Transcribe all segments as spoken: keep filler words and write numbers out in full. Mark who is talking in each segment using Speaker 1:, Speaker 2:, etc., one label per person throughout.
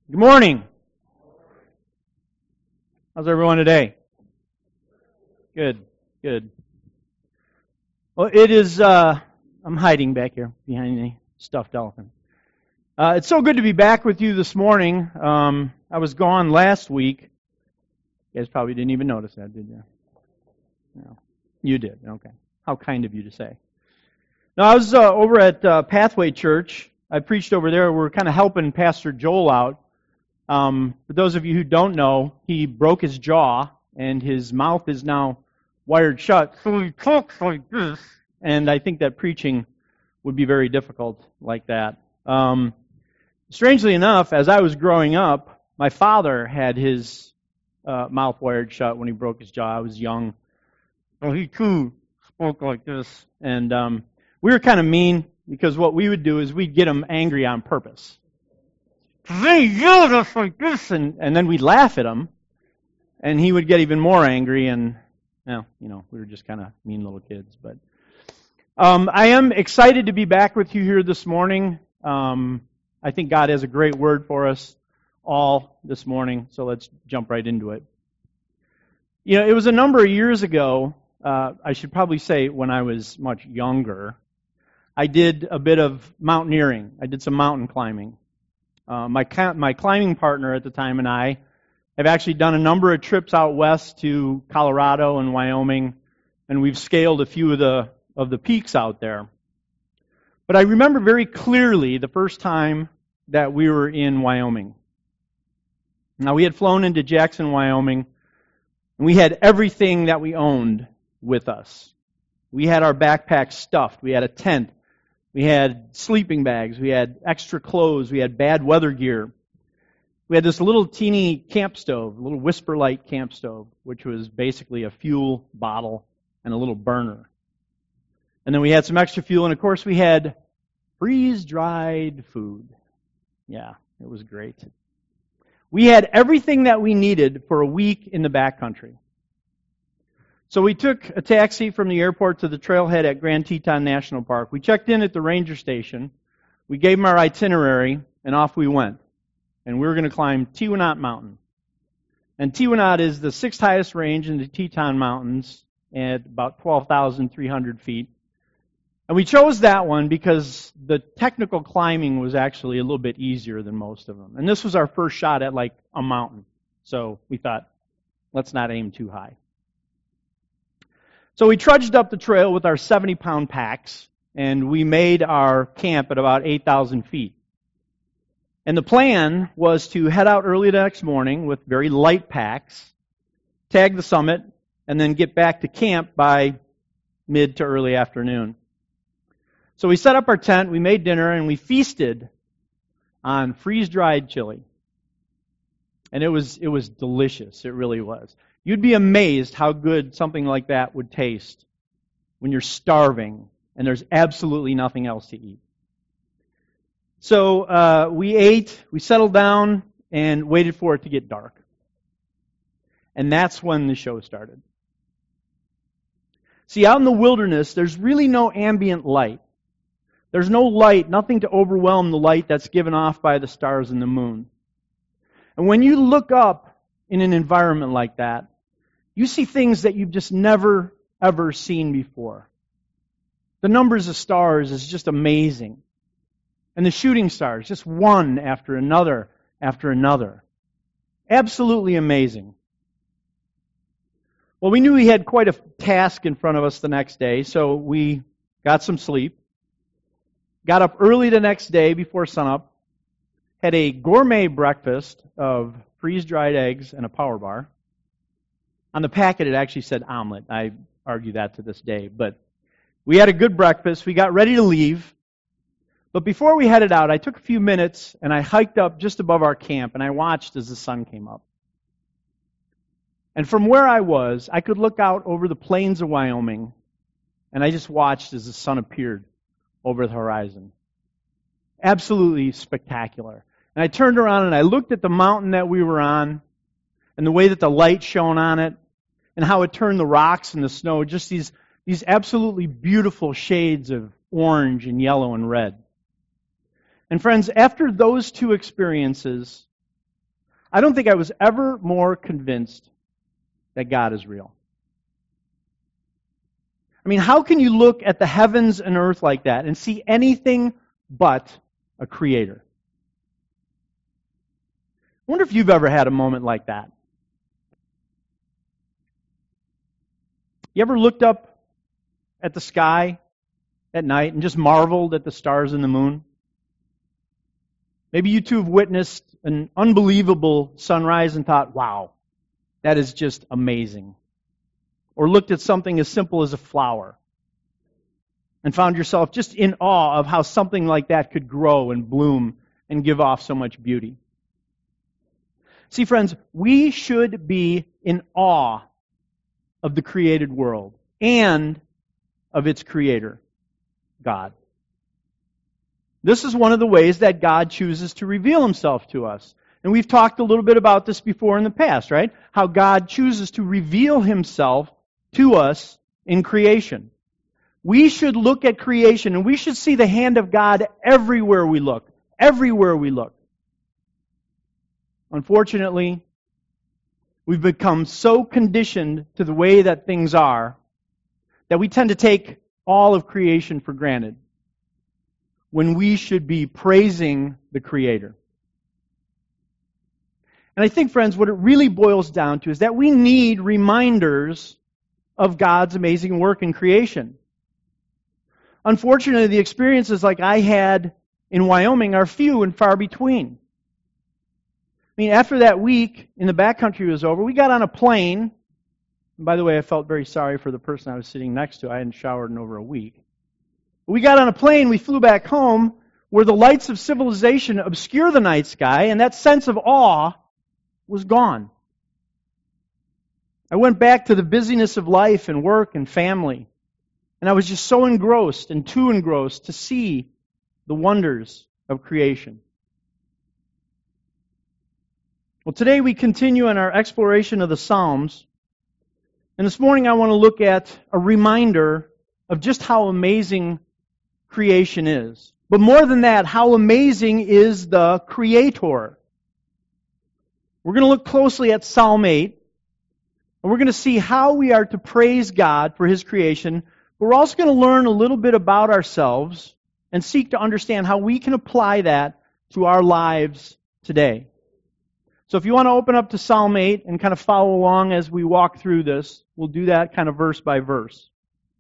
Speaker 1: Good morning. How's everyone today? Good, good. Well, it is, uh, I'm hiding back here behind the stuffed elephant. Uh, it's so good to be back with you this morning. Um, I was gone last week. You guys probably didn't even notice that, did you? No. You did, okay. How kind of you to say. No, I was uh, over at uh, Pathway Church. I preached over there. We're kind of helping Pastor Joel out. Um, for those of you who don't know, he broke his jaw, and his mouth is now wired shut, so he talks like this. And I think that preaching would be very difficult like that. Um, strangely enough, as I was growing up, my father had his uh, mouth wired shut when he broke his jaw. I was young. So he too spoke like this. And um, we were kind of mean, because what we would do is we'd get him angry on purpose. They yelled at us like this, and, and then we'd laugh at him, and he would get even more angry, and, well, you know, we were just kind of mean little kids. But um, I am excited to be back with you here this morning. Um, I think God has a great word for us all this morning, so let's jump right into it. You know, it was a number of years ago, uh, I should probably say when I was much younger, I did a bit of mountaineering. I did some mountain climbing. Uh, my my climbing partner at the time and I have actually done a number of trips out west to Colorado and Wyoming, and we've scaled a few of the of the peaks out there. But I remember very clearly the first time that we were in Wyoming. Now, we had flown into Jackson, Wyoming, and we had everything that we owned with us. We had our backpacks stuffed. We had a tent. We had sleeping bags, we had extra clothes, we had bad weather gear. We had this little teeny camp stove, a little Whisper Light camp stove, which was basically a fuel bottle and a little burner. And then we had some extra fuel, and of course we had freeze-dried food. Yeah, it was great. We had everything that we needed for a week in the backcountry. So we took a taxi from the airport to the trailhead at Grand Teton National Park. We checked in at the ranger station. We gave them our itinerary, and off we went. And we were going to climb Teewinot Mountain. And Teewinot is the sixth highest range in the Teton Mountains at about twelve thousand three hundred feet. And we chose that one because the technical climbing was actually a little bit easier than most of them. And this was our first shot at like a mountain. So we thought, let's not aim too high. So we trudged up the trail with our seventy-pound packs, and we made our camp at about eight thousand feet. And the plan was to head out early the next morning with very light packs, tag the summit, and then get back to camp by mid to early afternoon. So we set up our tent, we made dinner, and we feasted on freeze-dried chili. And it was it was delicious, it really was. You'd be amazed how good something like that would taste when you're starving and there's absolutely nothing else to eat. So uh, we ate, we settled down, and waited for it to get dark. And that's when the show started. See, out in the wilderness, there's really no ambient light. There's no light, nothing to overwhelm the light that's given off by the stars and the moon. And when you look up in an environment like that, you see things that you've just never, ever seen before. The numbers of stars is just amazing. And the shooting stars, just one after another after another. Absolutely amazing. Well, we knew we had quite a task in front of us the next day, so we got some sleep. Got up early the next day before sunup. Had a gourmet breakfast of freeze-dried eggs and a power bar. On the packet, it actually said omelet. I argue that to this day. But we had a good breakfast. We got ready to leave. But before we headed out, I took a few minutes and I hiked up just above our camp and I watched as the sun came up. And from where I was, I could look out over the plains of Wyoming and I just watched as the sun appeared over the horizon. Absolutely spectacular. And I turned around and I looked at the mountain that we were on and the way that the light shone on it and how it turned the rocks and the snow, just these, these absolutely beautiful shades of orange and yellow and red. And friends, after those two experiences, I don't think I was ever more convinced that God is real. I mean, how can you look at the heavens and earth like that and see anything but a creator? I wonder if you've ever had a moment like that. You ever looked up at the sky at night and just marveled at the stars and the moon? Maybe you too have witnessed an unbelievable sunrise and thought, wow, that is just amazing. Or looked at something as simple as a flower and found yourself just in awe of how something like that could grow and bloom and give off so much beauty. See, friends, we should be in awe of the created world and of its creator, God. This is one of the ways that God chooses to reveal Himself to us. And we've talked a little bit about this before in the past, right? How God chooses to reveal Himself to us in creation. We should look at creation and we should see the hand of God everywhere we look. Everywhere we look. Unfortunately, we've become so conditioned to the way that things are that we tend to take all of creation for granted when we should be praising the Creator. And I think, friends, what it really boils down to is that we need reminders of God's amazing work in creation. Unfortunately, the experiences like I had in Wyoming are few and far between. I mean, after that week in the backcountry was over, we got on a plane. And by the way, I felt very sorry for the person I was sitting next to. I hadn't showered in over a week. We got on a plane, we flew back home, where the lights of civilization obscure the night sky, and that sense of awe was gone. I went back to the busyness of life and work and family, and I was just so engrossed and too engrossed to see the wonders of creation. Well, today we continue in our exploration of the Psalms, and this morning I want to look at a reminder of just how amazing creation is. But more than that, how amazing is the Creator. We're going to look closely at Psalm eight, and we're going to see how we are to praise God for His creation. But we're also going to learn a little bit about ourselves and seek to understand how we can apply that to our lives today. So if you want to open up to Psalm eight and kind of follow along as we walk through this, we'll do that kind of verse by verse.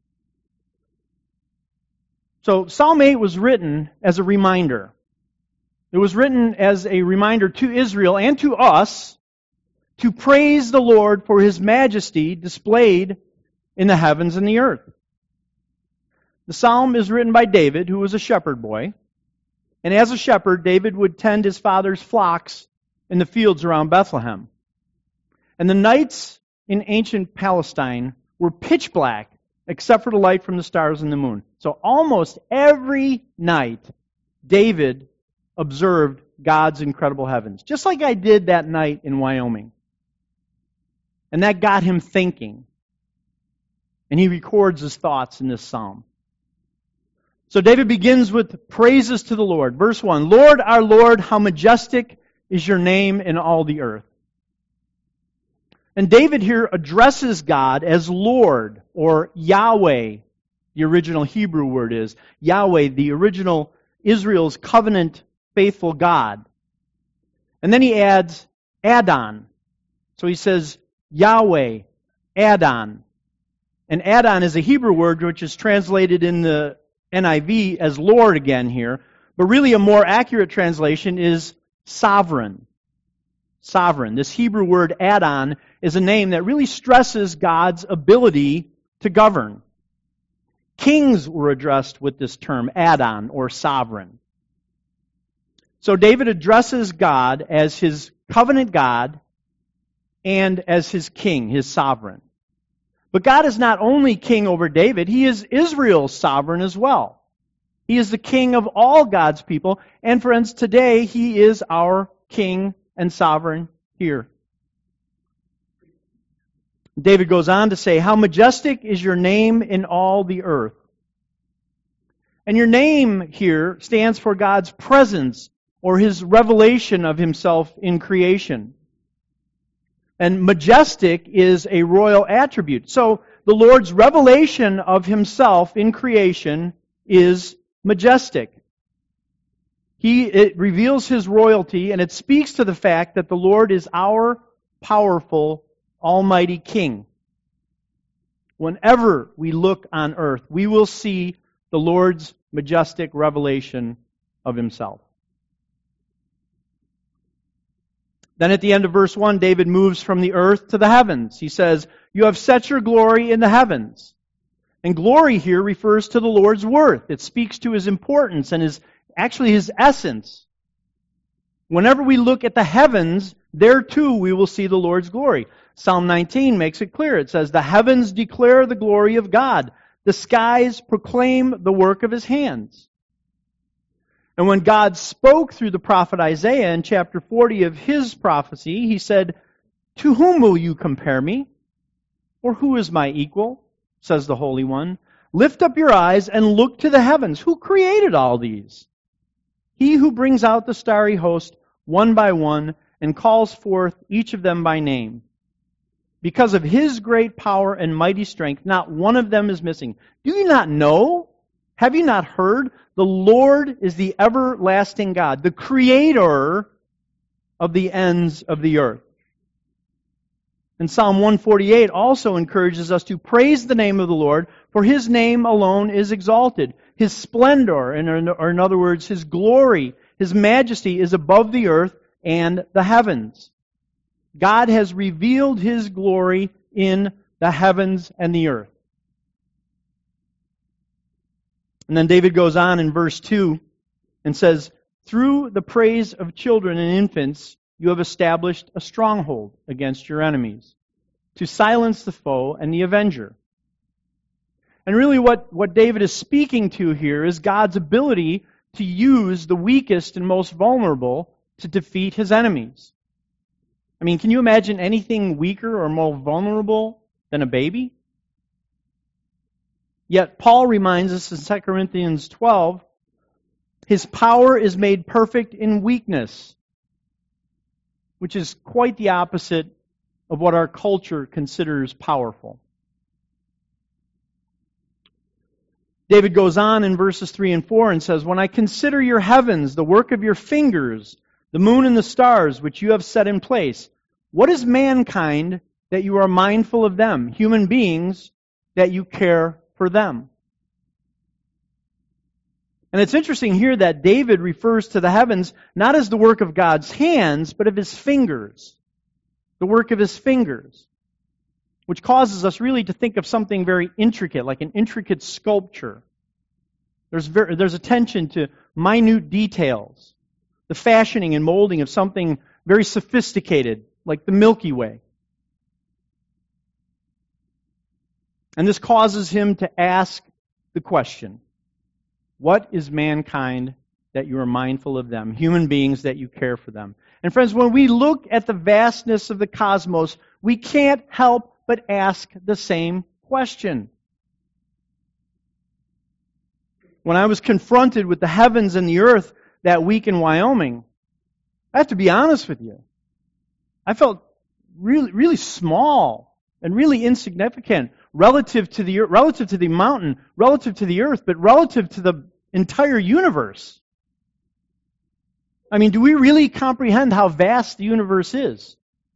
Speaker 1: So Psalm eight was written as a reminder. It was written as a reminder to Israel and to us to praise the Lord for His majesty displayed in the heavens and the earth. The psalm is written by David, who was a shepherd boy. And as a shepherd, David would tend his father's flocks in the fields around Bethlehem. And the nights in ancient Palestine were pitch black, except for the light from the stars and the moon. So almost every night, David observed God's incredible heavens, just like I did that night in Wyoming. And that got him thinking. And he records his thoughts in this psalm. So David begins with praises to the Lord. Verse one, Lord, our Lord, how majestic is your name in all the earth. And David here addresses God as Lord, or Yahweh, the original Hebrew word is. Yahweh, the original Israel's covenant faithful God. And then he adds Adon. So he says Yahweh, Adon. And Adon is a Hebrew word which is translated in the N I V as Lord again here. But really a more accurate translation is sovereign. Sovereign. This Hebrew word Adon is a name that really stresses God's ability to govern. Kings were addressed with this term, Adon, or sovereign. So David addresses God as his covenant God and as his king, his sovereign. But God is not only king over David, He is Israel's sovereign as well. He is the king of all God's people. And friends, today He is our king and sovereign here. David goes on to say, how majestic is your name in all the earth. And your name here stands for God's presence or His revelation of Himself in creation. And majestic is a royal attribute. So the Lord's revelation of himself in creation is majestic. He, it reveals his royalty, and it speaks to the fact that the Lord is our powerful, almighty King. Whenever we look on earth, we will see the Lord's majestic revelation of himself. Then at the end of verse one, David moves from the earth to the heavens. He says, "You have set your glory in the heavens." And glory here refers to the Lord's worth. It speaks to his importance and his actually his essence. Whenever we look at the heavens, there too we will see the Lord's glory. Psalm nineteen makes it clear. It says, "The heavens declare the glory of God. The skies proclaim the work of his hands." And when God spoke through the prophet Isaiah in chapter forty of his prophecy, he said, "To whom will you compare me? Or who is my equal?" says the Holy One. "Lift up your eyes and look to the heavens. Who created all these? He who brings out the starry host one by one and calls forth each of them by name. Because of his great power and mighty strength, not one of them is missing. Do you not know? Have you not heard? The Lord is the everlasting God, the creator of the ends of the earth." And Psalm one forty-eight also encourages us to praise the name of the Lord, for his name alone is exalted. His splendor, or in other words, his glory, his majesty is above the earth and the heavens. God has revealed his glory in the heavens and the earth. And then David goes on in verse two and says, "Through the praise of children and infants, you have established a stronghold against your enemies, to silence the foe and the avenger." And really what, what David is speaking to here is God's ability to use the weakest and most vulnerable to defeat his enemies. I mean, can you imagine anything weaker or more vulnerable than a baby? Yet Paul reminds us in Second Corinthians twelve, his power is made perfect in weakness, which is quite the opposite of what our culture considers powerful. David goes on in verses three and four and says, "When I consider your heavens, the work of your fingers, the moon and the stars which you have set in place, what is mankind that you are mindful of them, human beings that you care for them?" And it's interesting here that David refers to the heavens not as the work of God's hands, but of his fingers. The work of his fingers. Which causes us really to think of something very intricate, like an intricate sculpture. There's, very, there's attention to minute details. The fashioning and molding of something very sophisticated, like the Milky Way. And this causes him to ask the question, what is mankind that you are mindful of them, human beings that you care for them? And friends, when we look at the vastness of the cosmos, we can't help but ask the same question. When I was confronted with the heavens and the earth that week in Wyoming, I have to be honest with you, I felt really, really small and really insignificant relative to the relative to the mountain, relative to the earth, but relative to the entire universe. I mean, do we really comprehend how vast the universe is?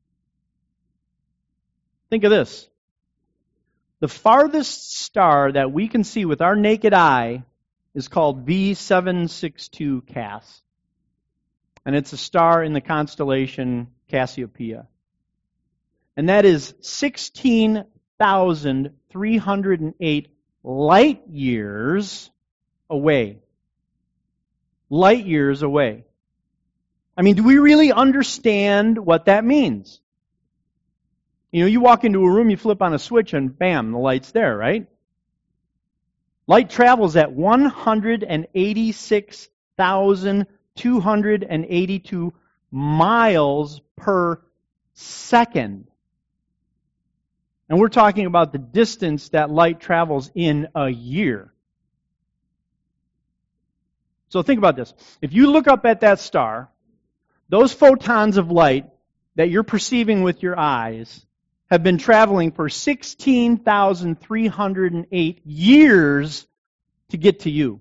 Speaker 1: Think of this. The farthest star that we can see with our naked eye is called V seven sixty-two C A S. And it's a star in the constellation Cassiopeia. And that is sixteen thousand three hundred eight light years away. Light years away. I mean, do we really understand what that means? You know, you walk into a room, you flip on a switch, and bam, the light's there, right? Light travels at one hundred eighty-six thousand two hundred eighty-two miles per second. And we're talking about the distance that light travels in a year. So think about this. If you look up at that star, those photons of light that you're perceiving with your eyes have been traveling for sixteen thousand three hundred eight years to get to you.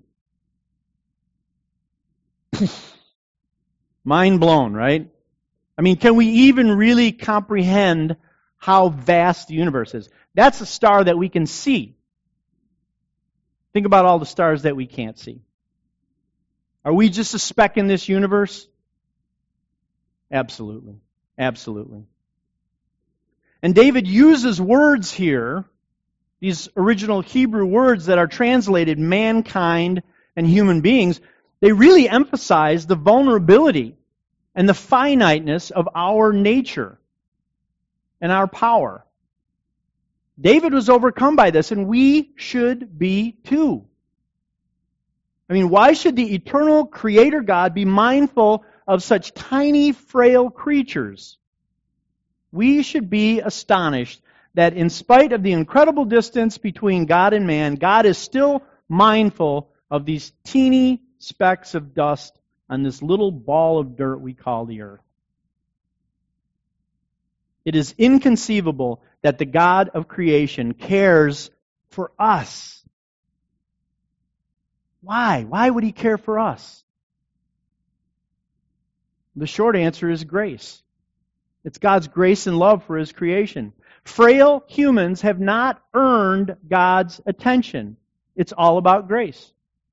Speaker 1: Mind blown, right? I mean, can we even really comprehend how vast the universe is? That's a star that we can see. Think about all the stars that we can't see. Are we just a speck in this universe? Absolutely. Absolutely. And David uses words here, these original Hebrew words that are translated mankind and human beings. They really emphasize the vulnerability and the finiteness of our nature and our power. David was overcome by this, and we should be too. I mean, why should the eternal Creator God be mindful of such tiny, frail creatures? We should be astonished that in spite of the incredible distance between God and man, God is still mindful of these teeny specks of dust on this little ball of dirt we call the earth. It is inconceivable that the God of creation cares for us. Why? Why would He care for us? The short answer is grace. It's God's grace and love for His creation. Frail humans have not earned God's attention. It's all about grace.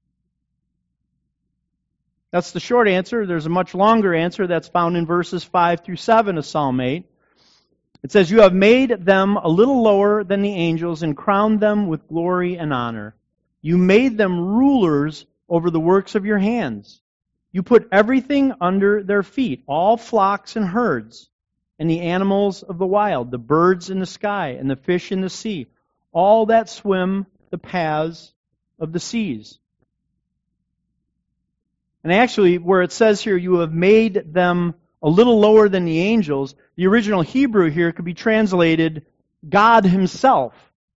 Speaker 1: That's the short answer. There's a much longer answer that's found in verses five through seven of Psalm eight. It says, "You have made them a little lower than the angels and crowned them with glory and honor. You made them rulers over the works of your hands. You put everything under their feet, all flocks and herds, and the animals of the wild, the birds in the sky, and the fish in the sea, all that swim the paths of the seas." And actually, where it says here, "You have made them a little lower than the angels," the original Hebrew here could be translated God Himself.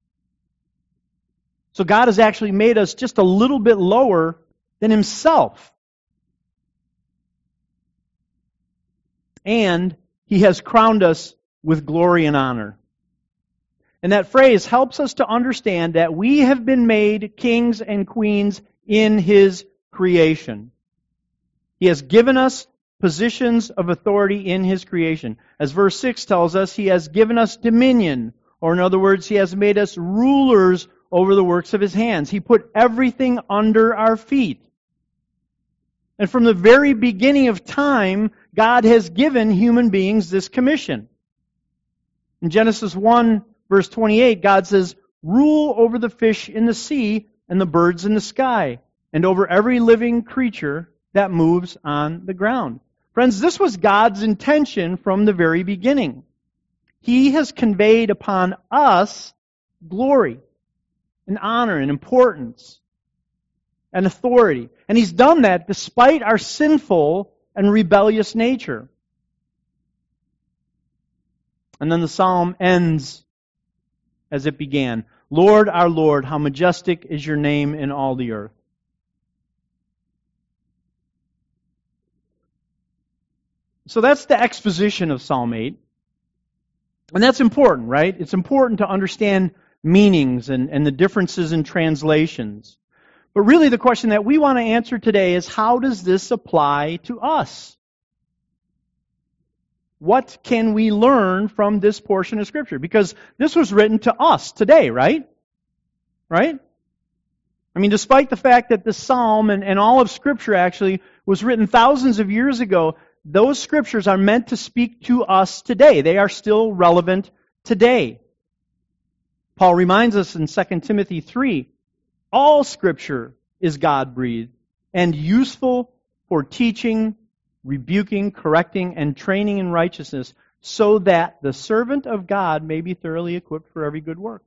Speaker 1: So God has actually made us just a little bit lower than Himself. And He has crowned us with glory and honor. And that phrase helps us to understand that we have been made kings and queens in His creation. He has given us positions of authority in His creation. As verse six tells us, He has given us dominion, or in other words, He has made us rulers over the works of His hands. He put everything under our feet. And from the very beginning of time, God has given human beings this commission. In Genesis one, verse twenty-eight, God says, "Rule over the fish in the sea and the birds in the sky, and over every living creature that moves on the ground." Friends, this was God's intention from the very beginning. He has conveyed upon us glory and honor and importance and authority. And He's done that despite our sinful and rebellious nature. And then the psalm ends as it began. "Lord, our Lord, how majestic is your name in all the earth." So that's the exposition of Psalm eight. And that's important, right? It's important to understand meanings and, and the differences in translations. But really the question that we want to answer today is, how does this apply to us? What can we learn from this portion of Scripture? Because this was written to us today, right? Right? I mean, despite the fact that the Psalm and, and all of Scripture actually was written thousands of years ago, those Scriptures are meant to speak to us today. They are still relevant today. Paul reminds us in Second Timothy three, all Scripture is God-breathed and useful for teaching, rebuking, correcting, and training in righteousness, so that the servant of God may be thoroughly equipped for every good work.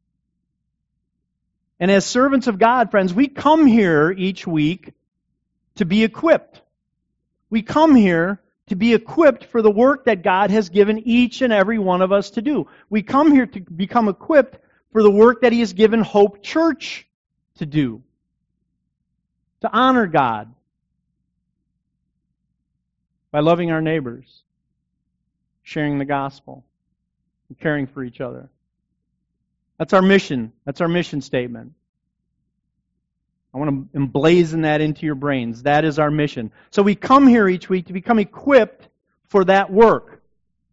Speaker 1: And as servants of God, friends, we come here each week to be equipped. We come here to be equipped for the work that God has given each and every one of us to do. We come here to become equipped for the work that He has given Hope Church to do. To honor God by loving our neighbors, sharing the gospel, and caring for each other. That's our mission. That's our mission statement. I want to emblazon that into your brains. That is our mission. So we come here each week to become equipped for that work.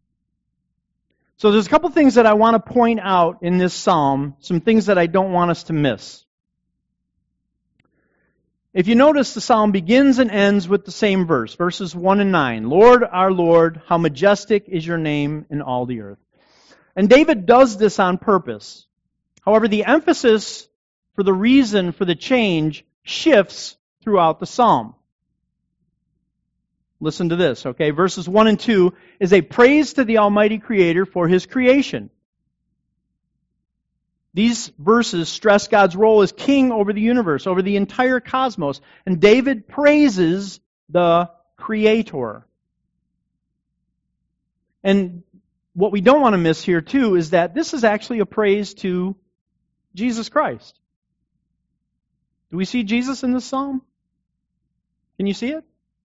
Speaker 1: So there's a couple things that I want to point out in this psalm, some things that I don't want us to miss. If you notice, the psalm begins and ends with the same verse, verses one and nine. Lord, our Lord, how majestic is your name in all the earth. And David does this on purpose. However, the emphasis for the reason for the change shifts throughout the psalm. Listen to this, okay? Verses one and two is a praise to the Almighty Creator for His creation. These verses stress God's role as king over the universe, over the entire cosmos. And David praises the Creator. And what we don't want to miss here, too, is that this is actually a praise to Jesus Christ. Do we see Jesus in this psalm? Can you see it?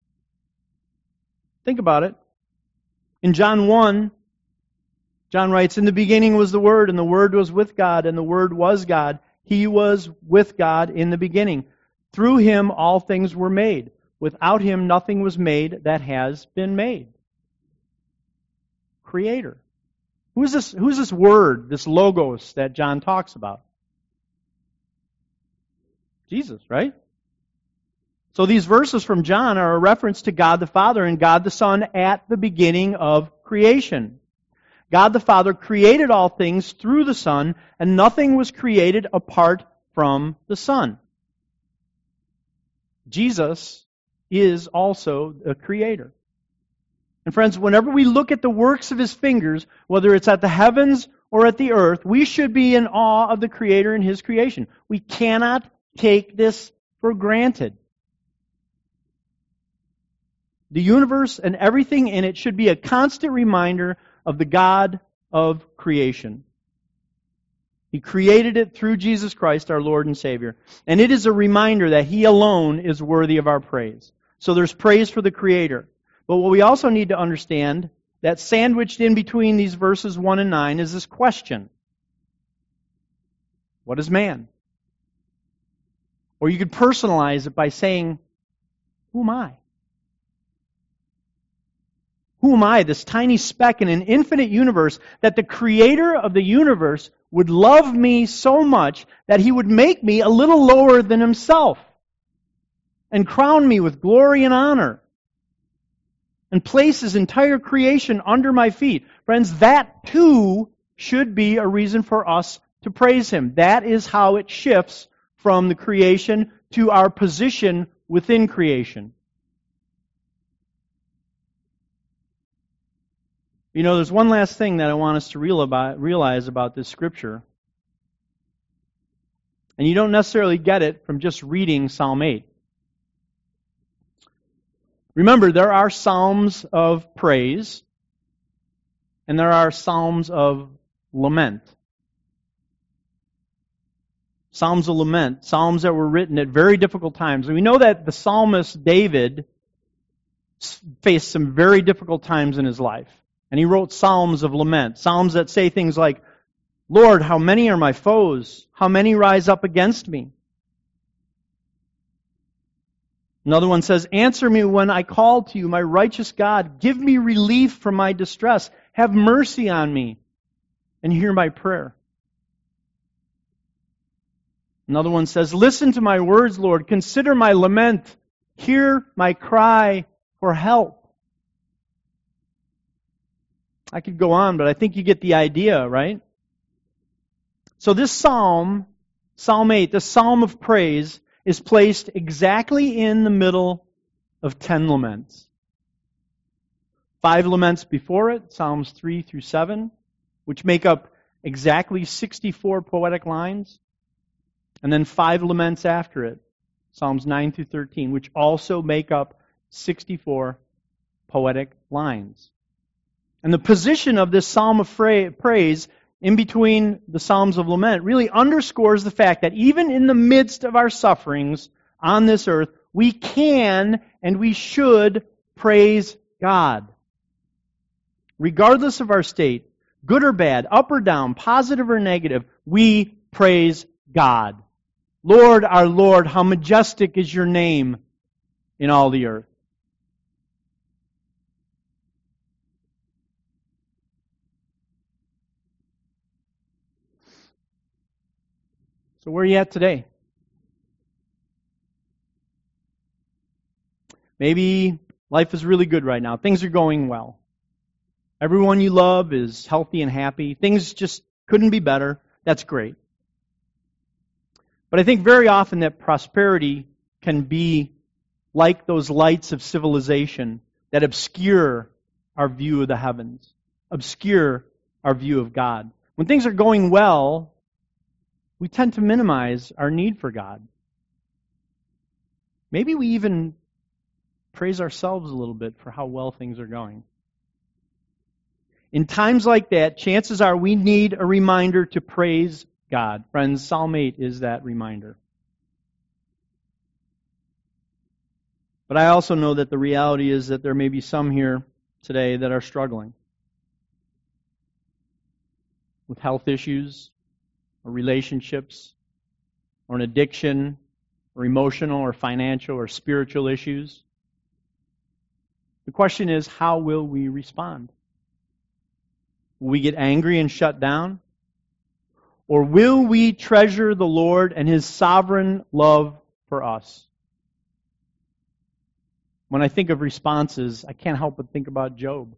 Speaker 1: Think about it. In John one, John writes, in the beginning was the Word, and the Word was with God, and the Word was God. He was with God in the beginning. Through Him all things were made. Without Him nothing was made that has been made. Creator. Who's this, who's this Word, this Logos that John talks about? Jesus, right? So these verses from John are a reference to God the Father and God the Son at the beginning of creation. God the Father created all things through the Son, and nothing was created apart from the Son. Jesus is also a creator. And friends, whenever we look at the works of His fingers, whether it's at the heavens or at the earth, we should be in awe of the Creator and His creation. We cannot take this for granted. The universe and everything in it should be a constant reminder of the God of creation. He created it through Jesus Christ, our Lord and Savior. And it is a reminder that He alone is worthy of our praise. So there's praise for the Creator. But what we also need to understand, that sandwiched in between these verses one and nine, is this question. What is man? Or you could personalize it by saying, who am I? Who am I, this tiny speck in an infinite universe, that the Creator of the universe would love me so much that He would make me a little lower than Himself and crown me with glory and honor and place His entire creation under my feet? Friends, that too should be a reason for us to praise Him. That is how it shifts from the creation to our position within creation. You know, there's one last thing that I want us to realize about this scripture. And you don't necessarily get it from just reading Psalm eight. Remember, there are psalms of praise, and there are psalms of lament. Psalms of lament, psalms that were written at very difficult times. And we know that the psalmist David faced some very difficult times in his life. And he wrote psalms of lament, psalms that say things like, Lord, how many are my foes? How many rise up against me? Another one says, answer me when I call to you, my righteous God. Give me relief from my distress. Have mercy on me and hear my prayer. Another one says, listen to my words, Lord. Consider my lament. Hear my cry for help. I could go on, but I think you get the idea, right? So this psalm, Psalm eight, the psalm of praise, is placed exactly in the middle of ten laments. Five laments before it, Psalms three through seven, which make up exactly sixty-four poetic lines. And then five laments after it, Psalms nine through thirteen, which also make up sixty-four poetic lines. And the position of this psalm of praise in between the psalms of lament really underscores the fact that even in the midst of our sufferings on this earth, we can and we should praise God. regardless of our state, good or bad, up or down, positive or negative, we praise God. Lord, our Lord, how majestic is your name in all the earth. So where are you at today? Maybe life is really good right now. Things are going well. Everyone you love is healthy and happy. Things just couldn't be better. That's great. But I think very often that prosperity can be like those lights of civilization that obscure our view of the heavens, obscure our view of God. When things are going well, we tend to minimize our need for God. Maybe we even praise ourselves a little bit for how well things are going. In times like that, chances are we need a reminder to praise God. Friends, Psalm eight is that reminder. But I also know that the reality is that there may be some here today that are struggling with health issues, or relationships, or an addiction, or emotional, or financial, or spiritual issues. The question is, how will we respond? Will we get angry and shut down? Or will we treasure the Lord and His sovereign love for us? When I think of responses, I can't help but think about Job.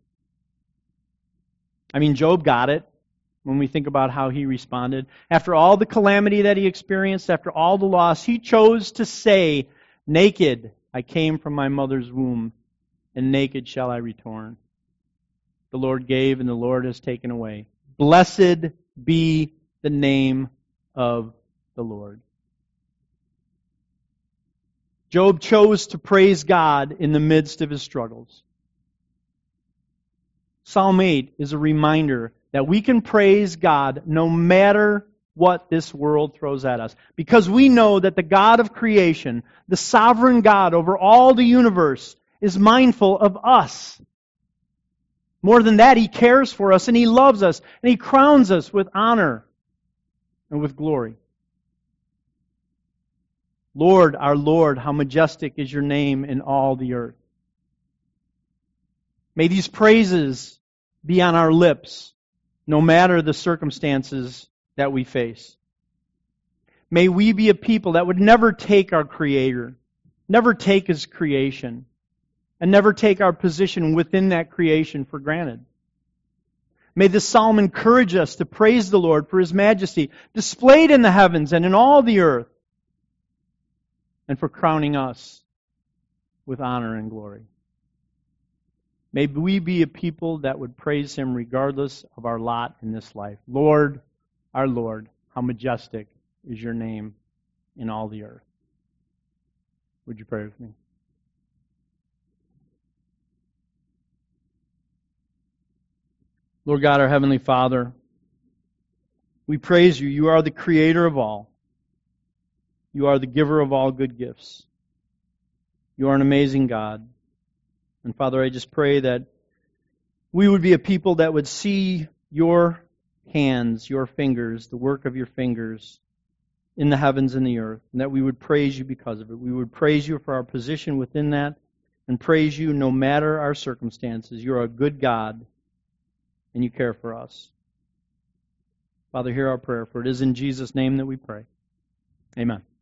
Speaker 1: I mean, Job got it when we think about how he responded. After all the calamity that he experienced, after all the loss, he chose to say, "Naked I came from my mother's womb, and naked shall I return. The Lord gave, and the Lord has taken away. Blessed be the name of the Lord." Job chose to praise God in the midst of his struggles. Psalm eight is a reminder that we can praise God no matter what this world throws at us, because we know that the God of creation, the sovereign God over all the universe, is mindful of us. More than that, He cares for us and He loves us and He crowns us with honor and with glory. Lord, our Lord, how majestic is your name in all the earth. May these praises be on our lips, no matter the circumstances that we face. May we be a people that would never take our Creator, never take His creation, and never take our position within that creation for granted. May this psalm encourage us to praise the Lord for His majesty, displayed in the heavens and in all the earth, and for crowning us with honor and glory. May we be a people that would praise Him regardless of our lot in this life. Lord, our Lord, how majestic is your name in all the earth. Would you pray with me? Lord God, our Heavenly Father, we praise You. You are the Creator of all. You are the giver of all good gifts. You are an amazing God. And Father, I just pray that we would be a people that would see Your hands, Your fingers, the work of Your fingers in the heavens and the earth, and that we would praise You because of it. We would praise You for our position within that, and praise You no matter our circumstances. You're a good God, and You care for us. Father, hear our prayer, for it is in Jesus' name that we pray. Amen.